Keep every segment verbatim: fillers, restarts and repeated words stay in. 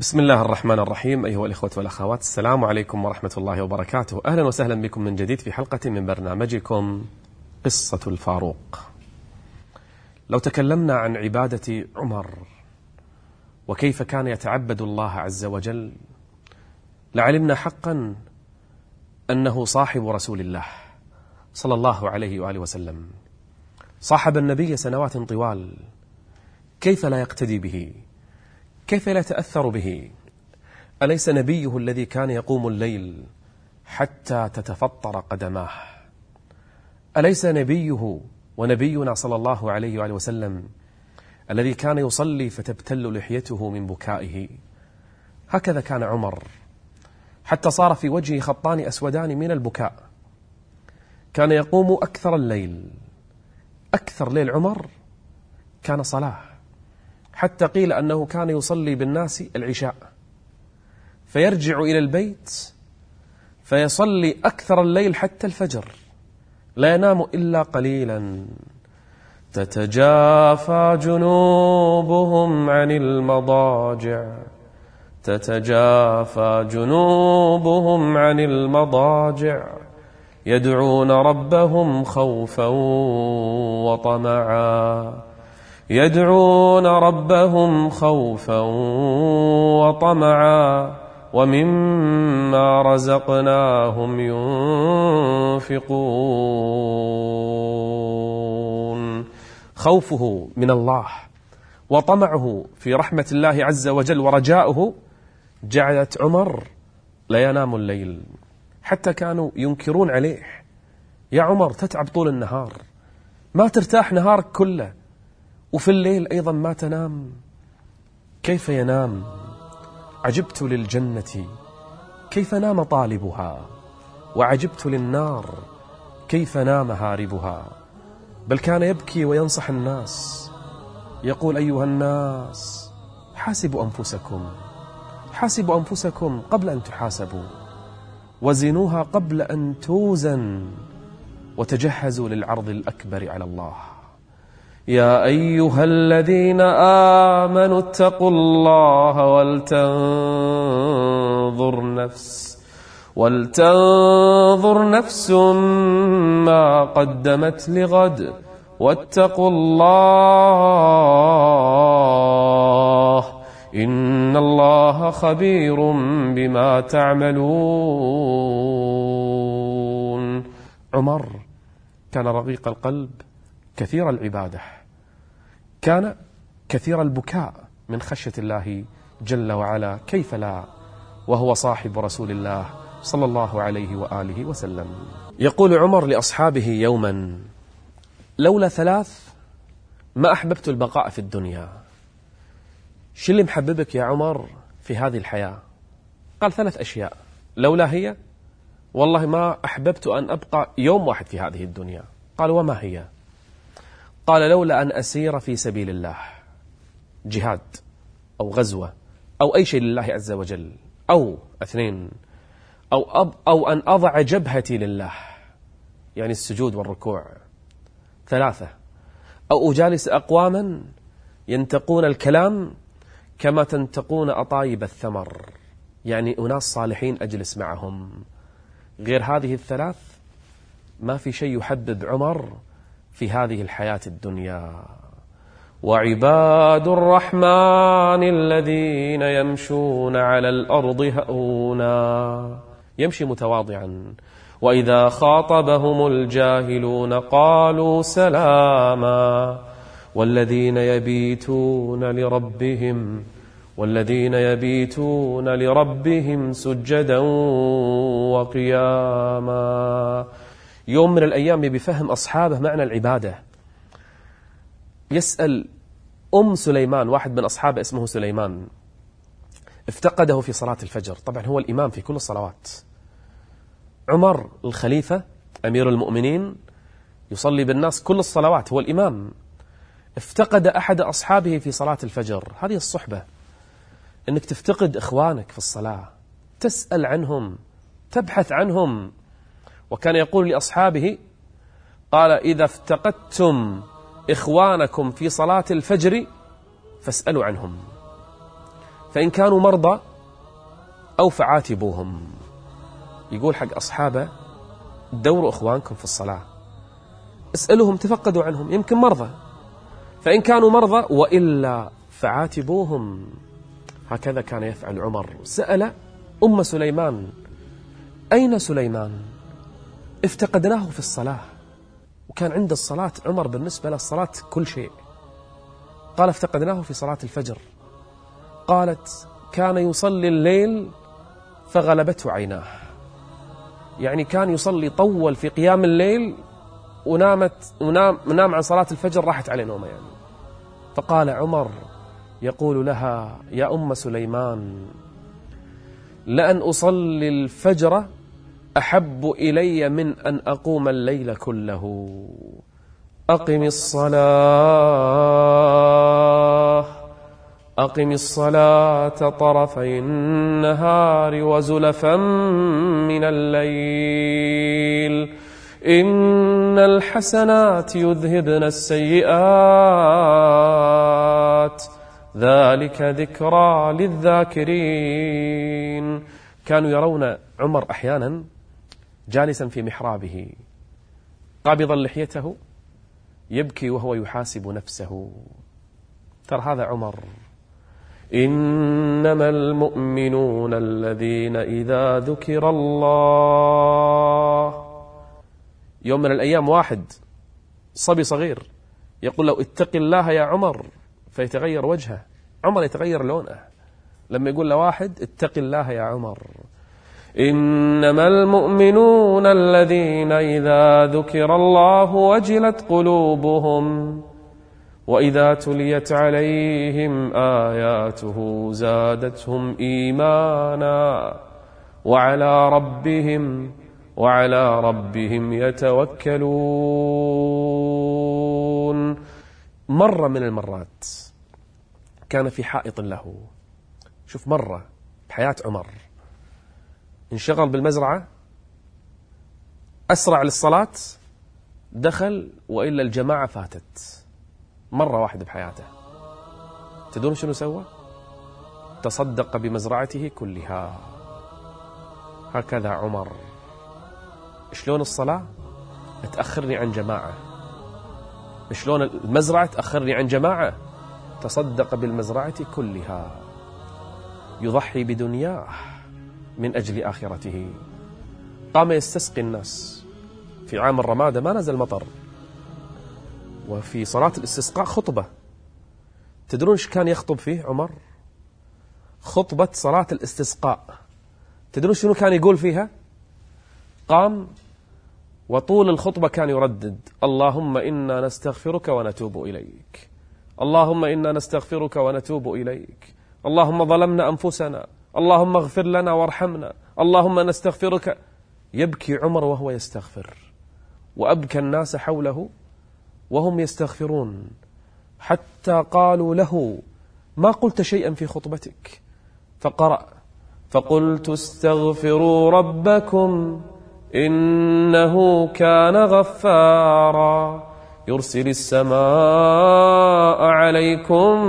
بسم الله الرحمن الرحيم. أيها الإخوة والأخوات، السلام عليكم ورحمة الله وبركاته. أهلا وسهلا بكم من جديد في حلقة من برنامجكم قصة الفاروق. لو تكلمنا عن عبادة عمر وكيف كان يتعبد الله عز وجل لعلمنا حقا أنه صاحب رسول الله صلى الله عليه وآله وسلم، صاحب النبي سنوات طوال، كيف لا يقتدي به؟ كيف لا يتأثر به؟ أليس نبيه الذي كان يقوم الليل حتى تتفطر قدماه؟ أليس نبيه ونبينا صلى الله عليه وآله وسلم الذي كان يصلي فتبتل لحيته من بكائه؟ هكذا كان عمر، حتى صار في وجهه خطان أسودان من البكاء. كان يقوم أكثر الليل، أكثر ليل عمر كان صلاة، حتى قيل أنه كان يصلي بالناس العشاء فيرجع إلى البيت فيصلي أكثر الليل حتى الفجر، لا ينام إلا قليلا. تتجافى جنوبهم عن المضاجع تتجافى جنوبهم عن المضاجع يدعون ربهم خوفا وطمعا يدعون ربهم خوفا وطمعا ومما رزقناهم ينفقون. خوفه من الله وطمعه في رحمة الله عز وجل ورجاؤه جعلت عمر لا ينام الليل، حتى كانوا ينكرون عليه: يا عمر تتعب طول النهار، ما ترتاح نهارك كله، وفي الليل أيضا ما تنام، كيف ينام؟ عجبت للجنة كيف نام طالبها، وعجبت للنار كيف نام هاربها. بل كان يبكي وينصح الناس، يقول: أيها الناس حاسبوا أنفسكم حاسبوا أنفسكم قبل أن تحاسبوا، وزنوها قبل أن توزن، وتجهزوا للعرض الأكبر على الله. يا أيها الذين آمنوا اتقوا الله ولتنظر نفس ولتنظر نفس ما قدمت لغد واتقوا الله إن الله خبير بما تعملون. عمر كان رقيق القلب، كثير العبادة، كان كثير البكاء من خشية الله جل وعلا، كيف لا وهو صاحب رسول الله صلى الله عليه وآله وسلم. يقول عمر لأصحابه يوما: لولا ثلاث ما أحببت البقاء في الدنيا. شو اللي محببك يا عمر في هذه الحياة؟ قال: ثلاث أشياء، لولا هي والله ما أحببت أن أبقى يوم واحد في هذه الدنيا. قال: وما هي؟ قال: لولا أن أسير في سبيل الله، جهاد أو غزوة أو أي شيء لله عز وجل، أو اثنين أو, أب أو أن أضع جبهتي لله، يعني السجود والركوع. ثلاثة: أو أجالس أقواما ينتقون الكلام كما تنتقون أطايب الثمر، يعني أناس صالحين أجلس معهم. غير هذه الثلاث ما في شيء يحبب عمر في هذه الحياة الدنيا. وعباد الرحمن الذين يمشون على الأرض هؤنا، يمشي متواضعا، وإذا خاطبهم الجاهلون قالوا سلاما والذين يبيتون لربهم والذين يبيتون لربهم سجدا وقياما. يوم من الأيام بفهم أصحابه معنى العبادة، يسأل أم سليمان، واحد من أصحابه اسمه سليمان، افتقده في صلاة الفجر، طبعا هو الإمام في كل الصلوات، عمر الخليفة أمير المؤمنين يصلي بالناس كل الصلوات، هو الإمام، افتقد أحد أصحابه في صلاة الفجر. هذه الصحبة، أنك تفتقد إخوانك في الصلاة، تسأل عنهم، تبحث عنهم. وكان يقول لأصحابه، قال: إذا افتقدتم إخوانكم في صلاة الفجر فاسألوا عنهم، فإن كانوا مرضى أو فعاتبوهم. يقول حق أصحابه دوروا إخوانكم في الصلاة، اسألوهم، تفقدوا عنهم، يمكن مرضى، فإن كانوا مرضى وإلا فعاتبوهم. هكذا كان يفعل عمر. سأل أم سليمان: أين سليمان؟ افتقدناه في الصلاة. وكان عند الصلاة عمر بالنسبة للصلاة كل شيء. قال: افتقدناه في صلاة الفجر. قالت: كان يصلي الليل فغلبته عيناه، يعني كان يصلي طول في قيام الليل ونامت ونام, ونام عن صلاة الفجر، راحت عليه نومه يعني. فقال عمر يقول لها: يا أم سليمان، لأن أصلي الفجر أحب إلي من أن أقوم الليل كله. أقم الصلاة أقم الصلاة طرفي النهار وزلفا من الليل، إن الحسنات يذهبن السيئات، ذلك ذكرى للذاكرين. كانوا يرون عمر أحيانا جالسا في محرابه قابضا لحيته يبكي وهو يحاسب نفسه. ترى هذا عمر. إنما المؤمنون الذين إذا ذكر الله. يوم من الأيام واحد صبي صغير يقول له: اتق الله يا عمر، فيتغير وجهه. عمر يتغير لونه لما يقول لواحد: اتق الله يا عمر. إنما المؤمنون الذين إذا ذكر الله وجلت قلوبهم وإذا تليت عليهم آياته زادتهم إيمانا وعلى ربهم وعلى ربهم يتوكلون. مرة من المرات كان في حائط له، شوف مرة بحياة عمر، انشغل بالمزرعة، أسرع للصلاة، دخل وإلا الجماعة فاتت. مرة واحدة بحياته. تدرون شنو سوى؟ تصدق بمزرعته كلها. هكذا عمر. شلون الصلاة تأخرني عن جماعة، شلون المزرعة تأخرني عن جماعة. تصدق بالمزرعة كلها، يضحي بدنياه من أجل آخرته. قام يستسقي الناس في عام الرمادة، ما نزل مطر، وفي صلاة الاستسقاء خطبة. تدرون ايش كان يخطب فيه عمر؟ خطبة صلاة الاستسقاء. تدرون شنو كان يقول فيها؟ قام وطول الخطبة كان يردد: اللهم إنا نستغفرك ونتوب إليك، اللهم إنا نستغفرك ونتوب إليك، اللهم ظلمنا أنفسنا، اللهم اغفر لنا وارحمنا، اللهم نستغفرك. يبكي عمر وهو يستغفر، وأبكى الناس حوله وهم يستغفرون، حتى قالوا له: ما قلت شيئا في خطبتك؟ فقرأ: فقلت استغفروا ربكم إنه كان غفارا يرسل السماء عليكم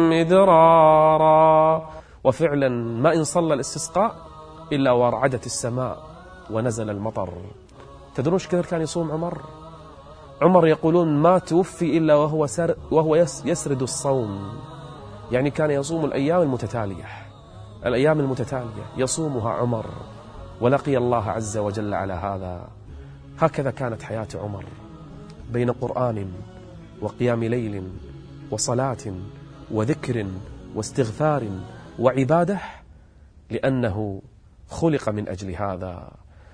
مدرارا. وفعلا ما إن صلى الاستسقاء إلا ورعدت السماء ونزل المطر. تدرون ايش كثر كان يصوم عمر؟ عمر يقولون ما توفي إلا وهو, سر وهو يسرد الصوم، يعني كان يصوم الأيام المتتالية، الأيام المتتالية يصومها عمر، ولقي الله عز وجل على هذا. هكذا كانت حياة عمر، بين قرآن وقيام ليل وصلاة وذكر واستغفار وعبادة، لأنه خلق من أجل هذا.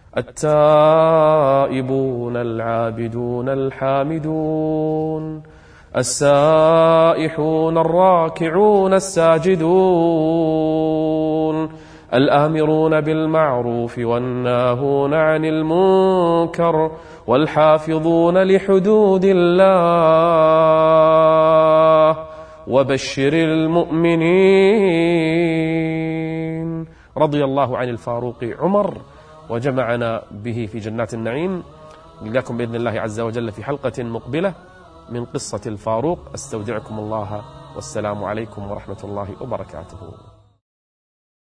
التائبون العابدون الحامدون السائحون الراكعون الساجدون الآمرون بالمعروف والناهون عن المنكر والحافظون لحدود الله وبشر المؤمنين. رضي الله عن الفاروق عمر وجمعنا به في جنات النعيم. نلقاكم بإذن الله عز وجل في حلقة مقبلة من قصة الفاروق. أستودعكم الله والسلام عليكم ورحمة الله وبركاته.